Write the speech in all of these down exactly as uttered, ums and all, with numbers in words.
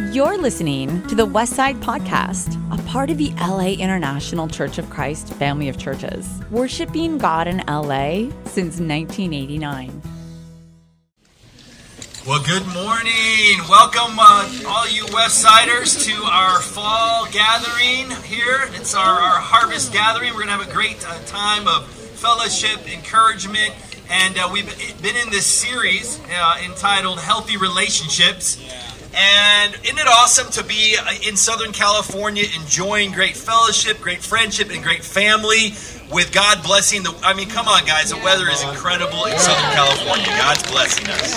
You're listening to the Westside Podcast, a part of the L A International Church of Christ family of churches, worshiping God in L A since nineteen eighty-nine. Well, good morning. Welcome, uh, all you Westsiders, to our fall gathering here. It's our, our harvest gathering. We're going to have a great uh, time of fellowship, encouragement, and uh, we've been in this series uh, entitled Healthy Relationships. And isn't it awesome to be in Southern California enjoying great fellowship, great friendship, and great family with God blessing the... I mean, come on, guys. The weather is incredible in Southern California. God's blessing us.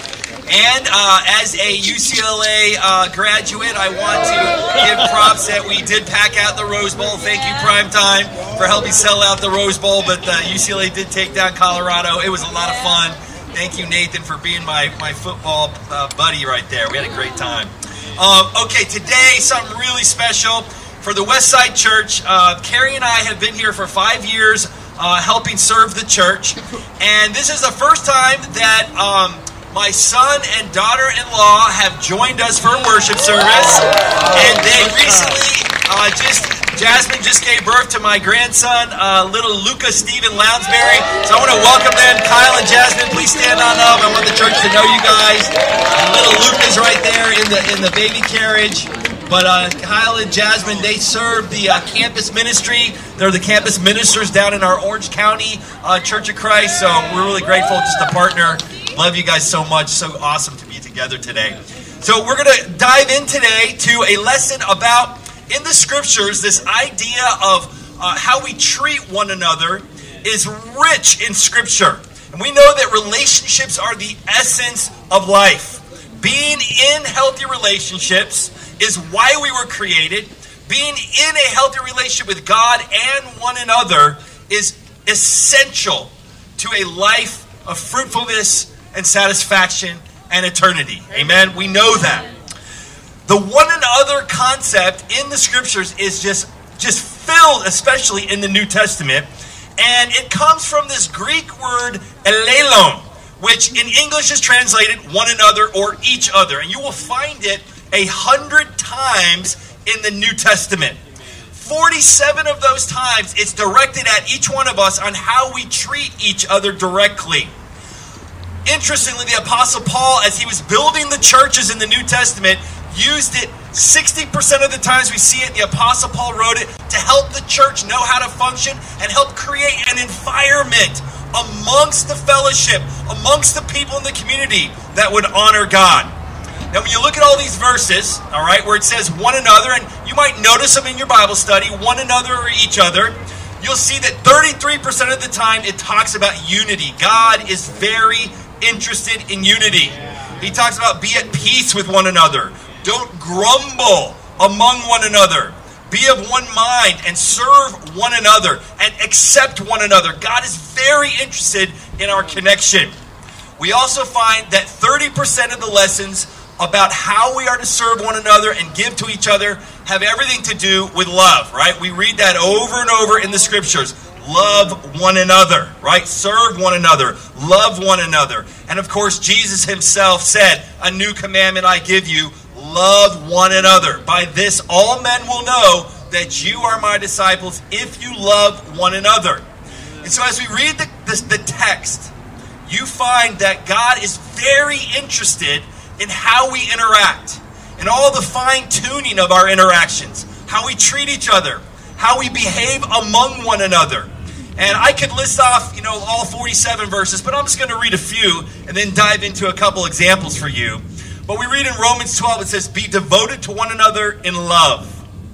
And uh, as a U C L A uh, graduate, I want to give props that we did pack out the Rose Bowl. Thank you, Primetime, for helping sell out the Rose Bowl. But uh, U C L A did take down Colorado. It was a lot of fun. Thank you, Nathan, for being my, my football uh, buddy right there. We had a great time. Um, okay, today, something really special for the Westside Church. Uh, Carrie and I have been here for five years uh, helping serve the church. And this is the first time that um, my son and daughter-in-law have joined us for a worship service. And they recently uh, just... Jasmine just gave birth to my grandson, uh, little Luca Stephen Lounsbury. So I want to welcome them. Kyle and Jasmine, please stand on up. I want the church to know you guys. And little Luca's right there in the in the baby carriage. But uh, Kyle and Jasmine, they serve the uh, campus ministry. They're the campus ministers down in our Orange County uh, Church of Christ. So we're really grateful just to partner. Love you guys so much. So awesome to be together today. So we're going to dive in today to a lesson about, in the scriptures, this idea of uh, how we treat one another is rich in scripture. And we know that relationships are the essence of life. Being in healthy relationships is why we were created. Being in a healthy relationship with God and one another is essential to a life of fruitfulness and satisfaction and eternity. Amen? We know that. The one another concept in the scriptures is just, just filled, especially in the New Testament. And it comes from this Greek word elelon, which in English is translated one another or each other. And you will find it a hundred times in the New Testament. forty-seven of those times it's directed at each one of us on how we treat each other directly. Interestingly, the Apostle Paul, as he was building the churches in the New Testament, used it sixty percent of the times we see it. The Apostle Paul wrote it to help the church know how to function and help create an environment amongst the fellowship, amongst the people in the community that would honor God. Now, when you look at all these verses, all right, where it says one another, and you might notice them in your Bible study, one another or each other, you'll see that thirty-three percent of the time it talks about unity. God is very interested in unity. He talks about be at peace with one another. Don't grumble among one another. Be of one mind and serve one another and accept one another. God is very interested in our connection. We also find that thirty percent of the lessons about how we are to serve one another and give to each other have everything to do with love, right? We read that over and over in the scriptures. Love one another, right? Serve one another. Love one another. And of course, Jesus himself said, a new commandment I give you, love one another. By this, all men will know that you are my disciples if you love one another. And so as we read the, the, the text, you find that God is very interested in how we interact, in all the fine-tuning of our interactions, how we treat each other, how we behave among one another. And I could list off, you know, all forty-seven verses, but I'm just going to read a few and then dive into a couple examples for you. But we read in Romans twelve, it says, be devoted to one another in love.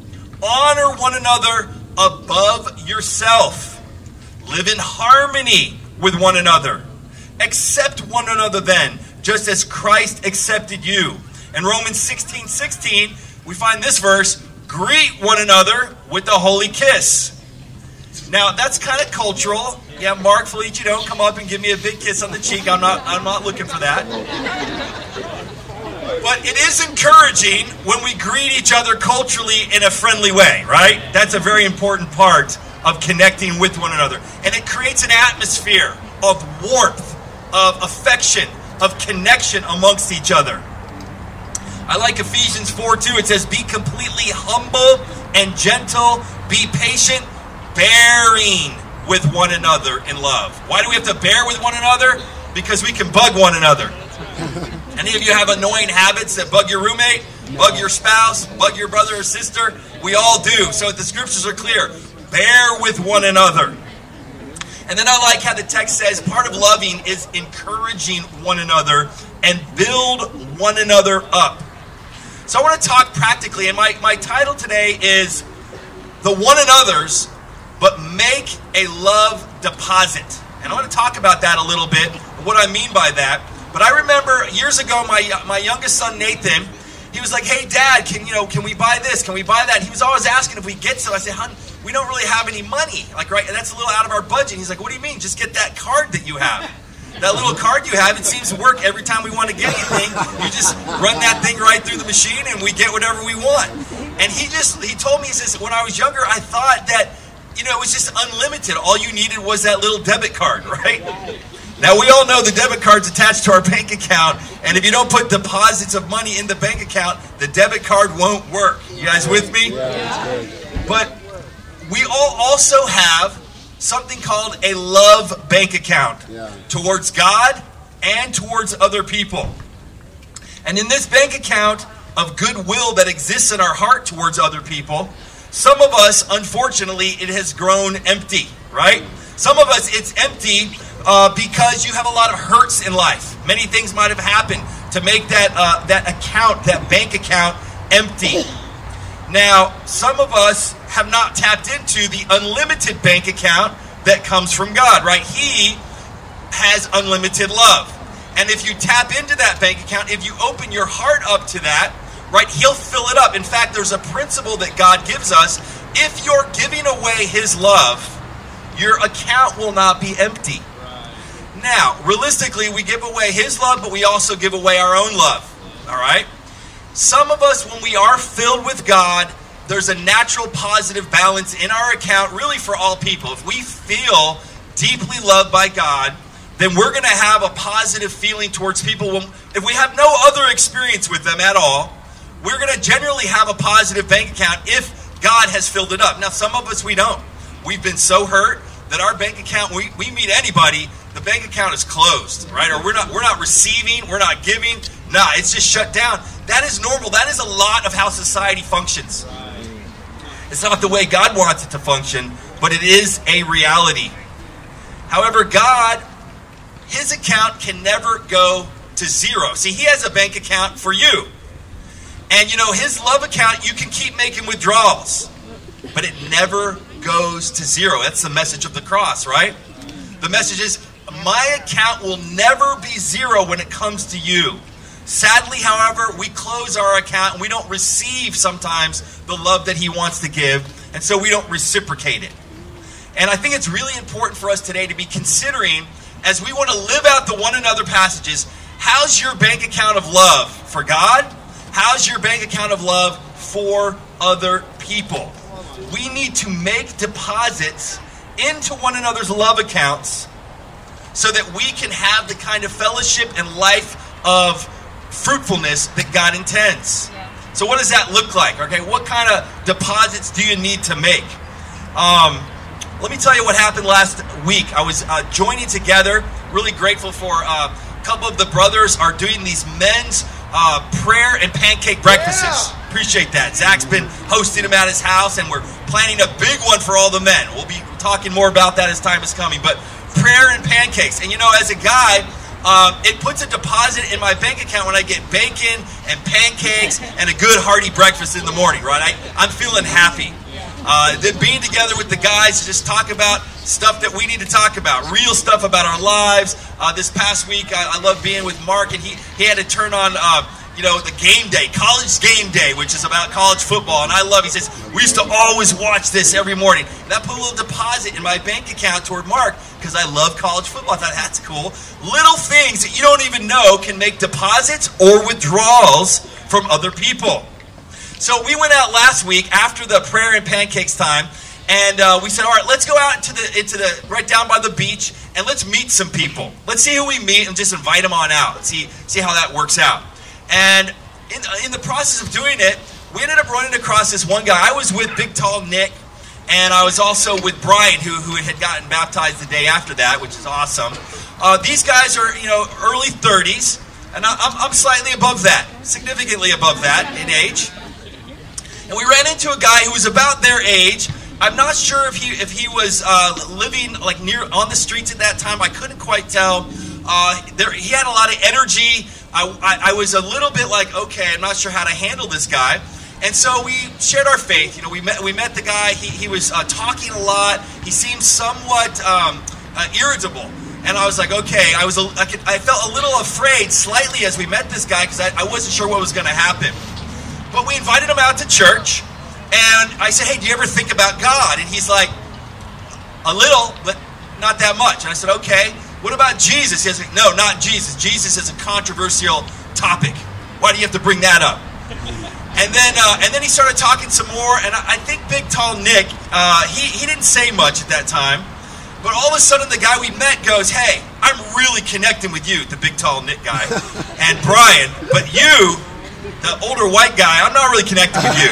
Honor one another above yourself. Live in harmony with one another. Accept one another then, just as Christ accepted you. In Romans sixteen sixteen, we find this verse, greet one another with the holy kiss. Now, that's kind of cultural. Yeah, Mark Felici, don't come up and give me a big kiss on the cheek. I'm not, I'm not looking for that. But it is encouraging when we greet each other culturally in a friendly way, right? That's a very important part of connecting with one another. And it creates an atmosphere of warmth, of affection, of connection amongst each other. I like Ephesians four two. It says, be completely humble and gentle, be patient, bearing with one another in love. Why do we have to bear with one another? Because we can bug one another. Any of you have annoying habits that bug your roommate, bug your spouse, bug your brother or sister? We all do. So the scriptures are clear. Bear with one another. And then I like how the text says part of loving is encouraging one another and build one another up. So I want to talk practically, and my, my title today is The One Another's, but Make a Love Deposit. And I want to talk about that a little bit, what I mean by that. But I remember years ago, my my youngest son, Nathan, he was like, hey, Dad, can you know, can we buy this? Can we buy that? He was always asking if we get some. I said, hon, we don't really have any money. Like, right, and that's a little out of our budget. He's like, what do you mean? Just get that card that you have. That little card you have, it seems to work every time we want to get anything. You just run that thing right through the machine and we get whatever we want. And he just, he told me, he says, when I was younger, I thought that, you know, it was just unlimited. All you needed was that little debit card, right? Now, we all know the debit card's attached to our bank account, and if you don't put deposits of money in the bank account, the debit card won't work. You guys with me? But we all also have something called a love bank account towards God and towards other people. And in this bank account of goodwill that exists in our heart towards other people, some of us, unfortunately, it has grown empty, right? Some of us, it's empty uh, because you have a lot of hurts in life. Many things might have happened to make that uh, that account, that bank account, empty. Now, some of us have not tapped into the unlimited bank account that comes from God, right? He has unlimited love. And if you tap into that bank account, if you open your heart up to that, right, he'll fill it up. In fact, there's a principle that God gives us. If you're giving away his love, your account will not be empty. Now, realistically, we give away his love, but we also give away our own love, all right? Some of us, when we are filled with God, there's a natural positive balance in our account, really for all people. If we feel deeply loved by God, then we're going to have a positive feeling towards people. If we have no other experience with them at all, we're going to generally have a positive bank account if God has filled it up. Now, some of us, we don't. We've been so hurt that our bank account, we, we meet anybody, the bank account is closed, right? Or we're not we're not receiving, we're not giving. Nah, it's just shut down. That is normal. That is a lot of how society functions. Right. It's not the way God wants it to function, but it is a reality. However, God, his account can never go to zero. See, he has a bank account for you. And you know, his love account, you can keep making withdrawals, but it never goes to zero. That's the message of the cross, right? The message is, my account will never be zero when it comes to you. Sadly, however, we close our account and we don't receive sometimes the love that he wants to give, and so we don't reciprocate it. And I think it's really important for us today to be considering, as we want to live out the one another passages, how's your bank account of love for God? How's your bank account of love for other people? We need to make deposits into one another's love accounts so that we can have the kind of fellowship and life of fruitfulness that God intends. Yeah. So what does that look like? Okay, what kind of deposits do you need to make? Um, let me tell you what happened last week. I was uh, joining together, really grateful for uh, a couple of the brothers are doing these men's uh, prayer and pancake breakfasts. Yeah. Appreciate that. Zach's been hosting them at his house, and we're planning a big one for all the men. We'll be talking more about that as time is coming. But prayer and pancakes. And you know, as a guy, um, it puts a deposit in my bank account when I get bacon and pancakes and a good hearty breakfast in the morning, right? I, I'm feeling happy. Uh, then being together with the guys to just talk about stuff that we need to talk about, real stuff about our lives. Uh, this past week, I, I love being with Mark, and he, he had to turn on uh, you know, the game day, college game day, which is about college football. And I love, he says, we used to always watch this every morning. And that put a little deposit in my bank account toward Mark because I love college football. I thought, that's cool. Little things that you don't even know can make deposits or withdrawals from other people. So we went out last week after the prayer and pancakes time, and uh, we said, all right, let's go out into the, into the right down by the beach, and let's meet some people. Let's see who we meet and just invite them on out. See, see how that works out. And in, in the process of doing it, we ended up running across this one guy. I was with Big Tall Nick, and I was also with Brian, who, who had gotten baptized the day after that, which is awesome. Uh, these guys are, you know, early thirties, and I'm, I'm slightly above that, significantly above that in age. And we ran into a guy who was about their age. I'm not sure if he if he was uh, living like near on the streets at that time. I couldn't quite tell. Uh, there, he had a lot of energy. I, I, I was a little bit like, okay, I'm not sure how to handle this guy. And so we shared our faith. You know, we met we met the guy. He he was uh, talking a lot. He seemed somewhat um, uh, irritable. And I was like, okay. I was a, I, could, I felt a little afraid slightly as we met this guy because I, I wasn't sure what was going to happen. But we invited him out to church. And I said, hey, do you ever think about God? And he's like, a little, but not that much. And I said, okay. What about Jesus? He was like, no, not Jesus. Jesus is a controversial topic. Why do you have to bring that up? And then uh, and then he started talking some more. And I, I think Big Tall Nick, uh, he, he didn't say much at that time. But all of a sudden, the guy we met goes, hey, I'm really connecting with you, the Big Tall Nick guy. And Brian, but you, the older white guy, I'm not really connecting with you.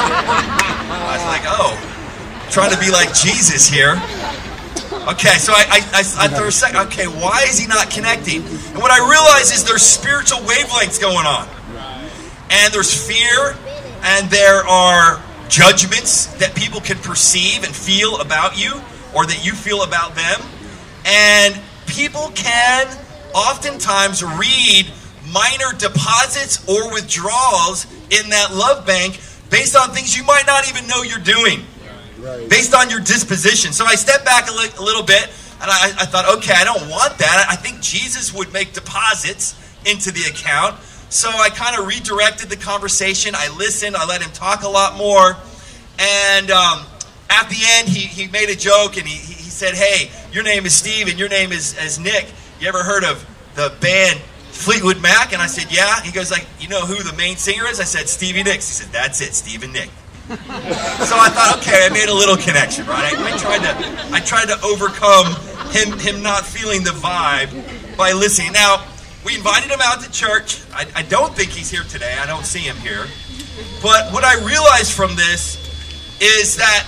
I was like, oh, trying to be like Jesus here. Okay, so I, I, I, I thought a second, okay, why is he not connecting? And what I realized is there's spiritual wavelengths going on. And there's fear, and there are judgments that people can perceive and feel about you, or that you feel about them. And people can oftentimes read minor deposits or withdrawals in that love bank based on things you might not even know you're doing, right. Based on your disposition. So I stepped back a, li- a little bit, and I, I thought, okay, I don't want that. I think Jesus would make deposits into the account. So I kind of redirected the conversation. I listened. I let him talk a lot more. And um, at the end, he, he made a joke, and he, he said, hey, your name is Steve, and your name is, is Nick. You ever heard of the band Fleetwood Mac? And I said, yeah. He goes like, you know who the main singer is? I said, Stevie Nicks. He said, that's it, Steve and Nick. So I thought, okay, I made a little connection, right? I, I tried to I tried to overcome him him not feeling the vibe by listening. Now, we invited him out to church. I, I don't think he's here today. I don't see him here. But what I realized from this is that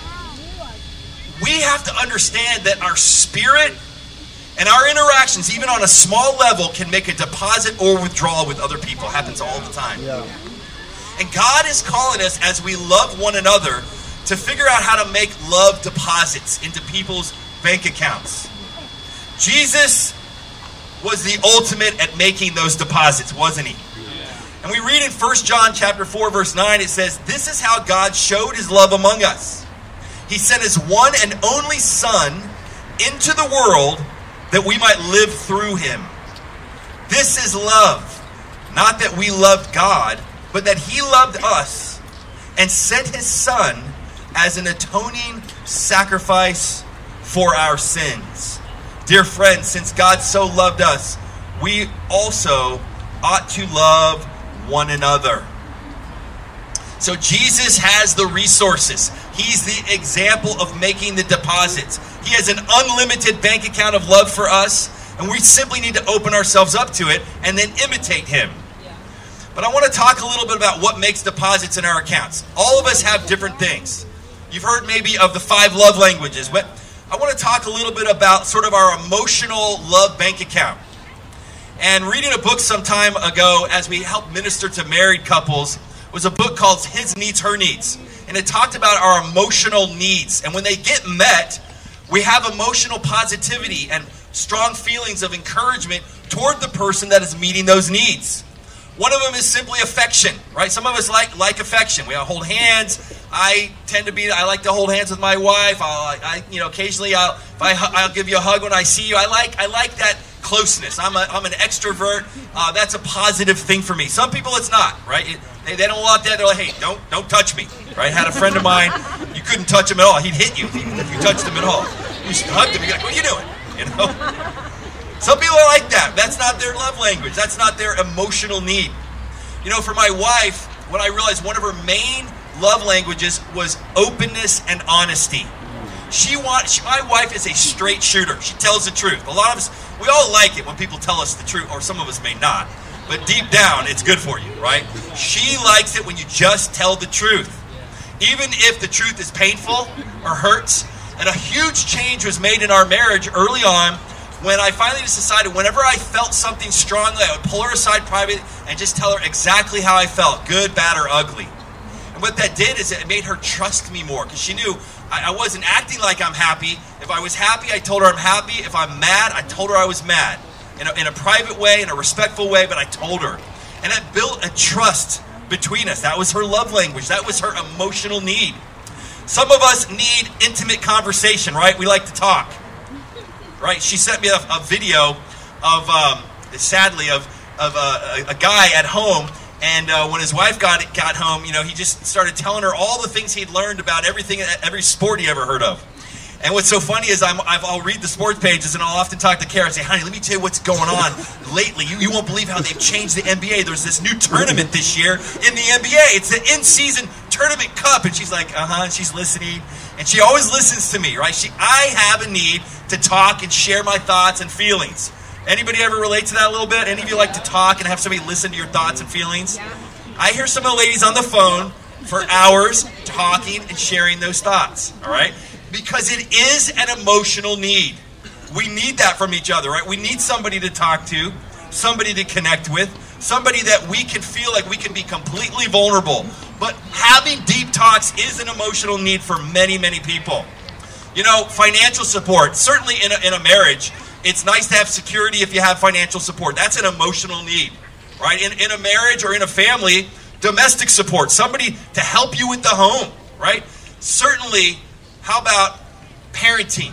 we have to understand that our spirit and our interactions, even on a small level, can make a deposit or withdrawal with other people. It happens all the time. Yeah. And God is calling us, as we love one another, to figure out how to make love deposits into people's bank accounts. Jesus was the ultimate at making those deposits, wasn't he? Yeah. And we read in First John chapter four, verse nine, it says, this is how God showed his love among us. He sent his one and only Son into the world that we might live through him. This is love. Not that we loved God, but that he loved us and sent his Son as an atoning sacrifice for our sins. Dear friends, since God so loved us, we also ought to love one another. So Jesus has the resources. He's the example of making the deposits. He has an unlimited bank account of love for us, and we simply need to open ourselves up to it and then imitate him. Yeah. But I want to talk a little bit about what makes deposits in our accounts. All of us have different things. You've heard maybe of the five love languages, but I want to talk a little bit about sort of our emotional love bank account. And reading a book some time ago as we helped minister to married couples was a book called His Needs, Her Needs. And it talked about our emotional needs. And when they get met, we have emotional positivity and strong feelings of encouragement toward the person that is meeting those needs. One of them is simply affection, right? Some of us like like affection. We hold hands. I tend to be, I like to hold hands with my wife. I'll, I, you know, occasionally I'll, if I, I'll give you a hug when I see you. I like, I like that closeness. I'm a, I'm an extrovert. Uh, that's a positive thing for me. Some people it's not, right? It, they, they don't want that. They're like, hey, don't, don't touch me, right? I had a friend of mine. You couldn't touch him at all. He'd hit you if you touched him at all. You should hug him. You're like, what are you doing? You know. Some people are like that. That's not their love language. That's not their emotional need. You know, for my wife, what I realized one of her main love languages was openness and honesty. She wants. She, my wife is a straight shooter. She tells the truth. A lot of us, we all like it when people tell us the truth, or some of us may not. but deep down, it's good for you, right? She likes it when you just tell the truth, even if the truth is painful or hurts. And a huge change was made in our marriage early on when I finally just decided whenever I felt something strongly, I would pull her aside privately and just tell her exactly how I felt, good, bad, or ugly. And what that did is it made her trust me more, because she knew I, I wasn't acting like I'm happy. If I was happy, I told her I'm happy. If I'm mad, I told her I was mad. In a, in a private way, in a respectful way, but I told her. And it built a trust between us. That was her love language. That was her emotional need. Some of us need intimate conversation, right? We like to talk, right? She sent me a, a video of, um, sadly, of, of a, a guy at home. And uh, when his wife got got home, you know, he just started telling her all the things he'd learned about everything, every sport he ever heard of. And what's so funny is I'm, I've, I'll read the sports pages and I'll often talk to Kara and say, honey, let me tell you what's going on lately. You, you won't believe how they've changed the N B A. There's this new tournament this year in the N B A. It's the in-season tournament cup. And she's like, uh-huh, and she's listening. And she always listens to me, right? She, I have a need to talk and share my thoughts and feelings. Anybody ever relate to that a little bit? Any of you like to talk and have somebody listen to your thoughts and feelings? I hear some of the ladies on the phone for hours talking and sharing those thoughts, all right? Because it is an emotional need. We need that from each other, right? We need somebody to talk to, somebody to connect with, somebody that we can feel like we can be completely vulnerable. But having deep talks is an emotional need for many, many people. You know, financial support, certainly in a, in a marriage, it's nice to have security if you have financial support. That's an emotional need, right? In, in a marriage or in a family, domestic support, somebody to help you with the home, right? Certainly. How about parenting?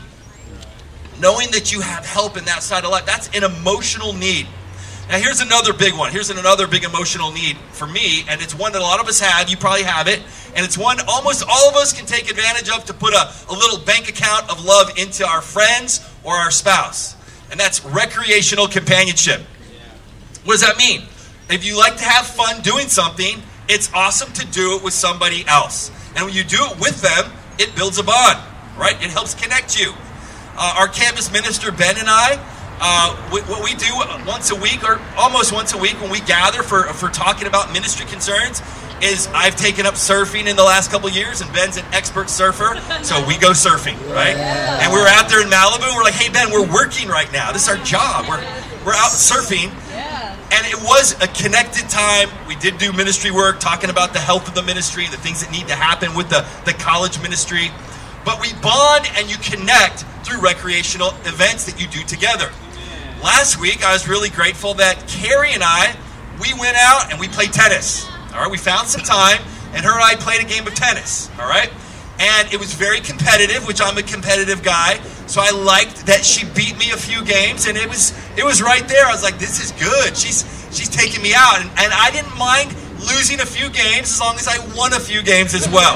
Knowing that you have help in that side of life, that's an emotional need. Now here's another big one. Here's another big emotional need for me, and it's one that a lot of us have. You probably have it. And it's one almost all of us can take advantage of to put a, a little bank account of love into our friends or our spouse. And that's recreational companionship. What does that mean? If you like to have fun doing something, it's awesome to do it with somebody else. And when you do it with them, it builds a bond, right? It helps connect you. Uh, our campus minister, Ben, and I, uh, we, what we do once a week, or almost once a week when we gather for, for talking about ministry concerns, is I've taken up surfing in the last couple of years, and Ben's an expert surfer, so we go surfing, right? And we were out there in Malibu, and we're like, hey, Ben, we're working right now. This is our job. We're, we're out surfing. And it was a connected time. We did do ministry work, talking about the health of the ministry, the things that need to happen with the, the college ministry. But we bond and you connect through recreational events that you do together. Last week, I was really grateful that Carrie and I, we went out and we played tennis. All right, we found some time, and her and I played a game of tennis. All right? And it was very competitive, which I'm a competitive guy. So I liked that she beat me a few games, and it was it was right there. I was like, this is good. She's she's taking me out. And, and I didn't mind losing a few games as long as I won a few games as well.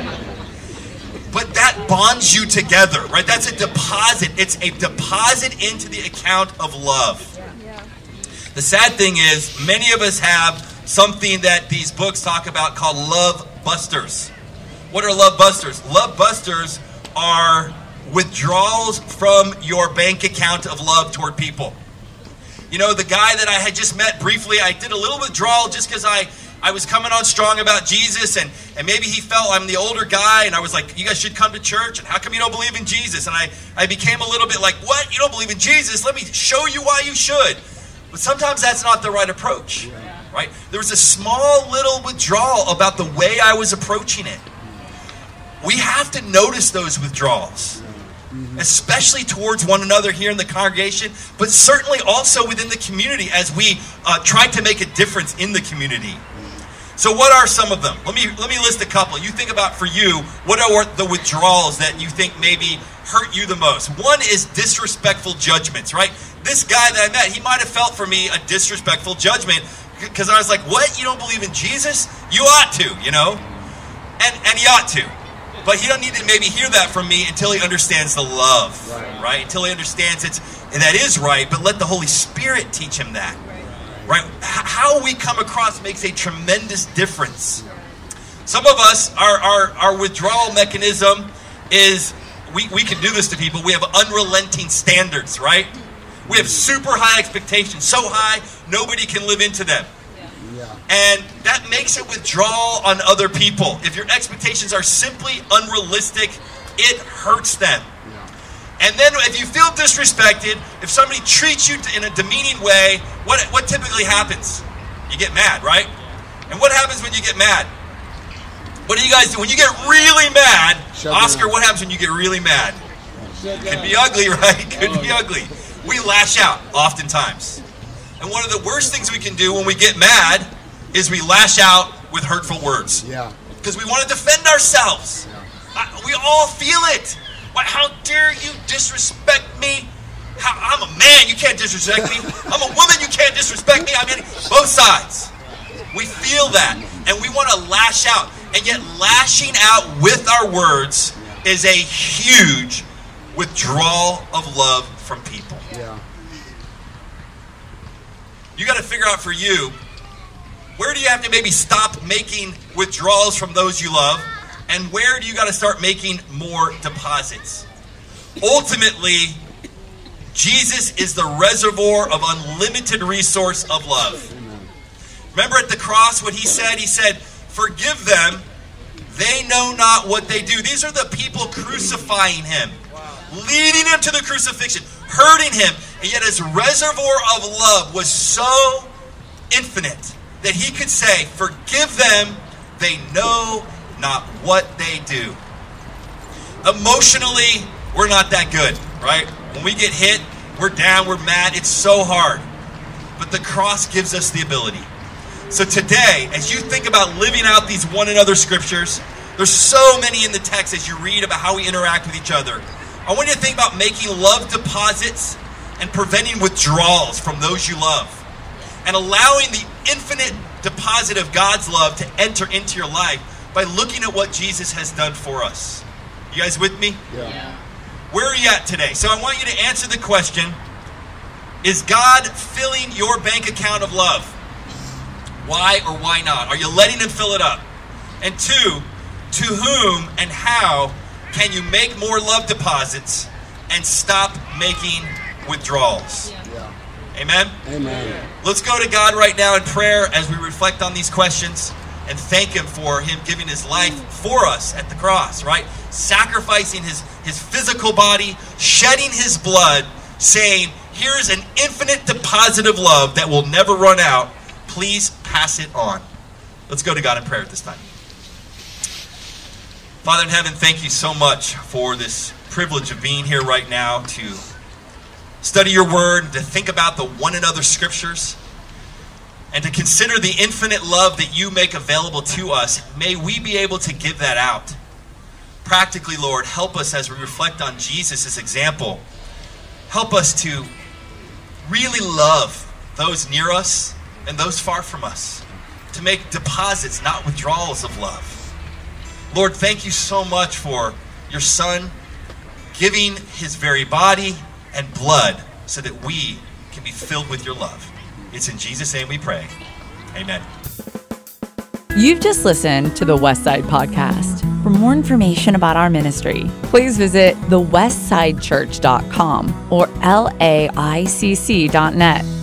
But that bonds you together, right? That's a deposit. It's a deposit into the account of love. The sad thing is, many of us have something that these books talk about called love busters. What are love busters? Love busters are withdrawals from your bank account of love toward people. You know, the guy that I had just met briefly, I did a little withdrawal just because I, I was coming on strong about Jesus, and, and maybe he felt I'm the older guy, and I was like, you guys should come to church, and how come you don't believe in Jesus? And I, I became a little bit like, what? You don't believe in Jesus? Let me show you why you should. But sometimes that's not the right approach, right? There was a small little withdrawal about the way I was approaching it. We have to notice those withdrawals, especially towards one another here in the congregation, but certainly also within the community as we uh, try to make a difference in the community. So what are some of them? Let me let me list a couple. You think about for you, what are the withdrawals that you think maybe hurt you the most? One is disrespectful judgments, right? This guy that I met, he might have felt for me a disrespectful judgment because I was like, what? You don't believe in Jesus? You ought to, you know? And and he ought to. But he don't need to maybe hear that from me until he understands the love, right? right? Until he understands it's that is right, but let the Holy Spirit teach him that, right? How we come across makes a tremendous difference. Some of us, our our, our withdrawal mechanism is, we, we can do this to people, we have unrelenting standards, right? We have super high expectations, so high, nobody can live into them. Yeah. And that makes it withdrawal on other people. If your expectations are simply unrealistic, it hurts them. Yeah. And then if you feel disrespected, if somebody treats you in a demeaning way, what what typically happens? You get mad, right? And what happens when you get mad? What do you guys do? When you get really mad, Shut Oscar, down. what happens when you get really mad? Shut Could down. be ugly, right? Could Oh, be yeah. ugly. We lash out oftentimes. And one of the worst things we can do when we get mad is we lash out with hurtful words. Yeah. Because we want to defend ourselves. Yeah. I, we all feel it. Why, how dare you disrespect me? How, I'm a man, you can't disrespect me. I'm a woman, you can't disrespect me. I mean, both sides. We feel that. And we want to lash out. And yet lashing out with our words is a huge withdrawal of love from people. Yeah. You got to figure out for you, where do you have to maybe stop making withdrawals from those you love, and where do you got to start making more deposits? Ultimately, Jesus is the reservoir of unlimited resource of love. Amen. Remember at the cross what he said? He said, forgive them, they know not what they do. These are the people crucifying him, leading him to the crucifixion, hurting him, and yet his reservoir of love was so infinite that he could say, forgive them, they know not what they do. Emotionally, we're not that good, right? When we get hit, we're down, we're mad, it's so hard. But the cross gives us the ability. So today, as you think about living out these one another scriptures, there's so many in the text as you read about how we interact with each other. I want you to think about making love deposits and preventing withdrawals from those you love, and allowing the infinite deposit of God's love to enter into your life by looking at what Jesus has done for us. You guys with me? Yeah. Where are you at today? So I want you to answer the question, is God filling your bank account of love? Why or why not? Are you letting him fill it up? And two, to whom and how can you make more love deposits and stop making withdrawals? Yeah. Amen? Amen. Let's go to God right now in prayer as we reflect on these questions and thank him for him giving his life for us at the cross, right? Sacrificing his, his physical body, shedding his blood, saying, here's an infinite deposit of love that will never run out. Please pass it on. Let's go to God in prayer at this time. Father in heaven, thank you so much for this privilege of being here right now to study your word, to think about the one another scriptures, and to consider the infinite love that you make available to us. May we be able to give that out. Practically, Lord, help us as we reflect on Jesus' example. Help us to really love those near us and those far from us, to make deposits, not withdrawals of love. Lord, thank you so much for your Son giving his very body and blood so that we can be filled with your love. It's in Jesus' name we pray. Amen. You've just listened to the Westside Podcast. For more information about our ministry, please visit the westside church dot com or L A I C C dot net.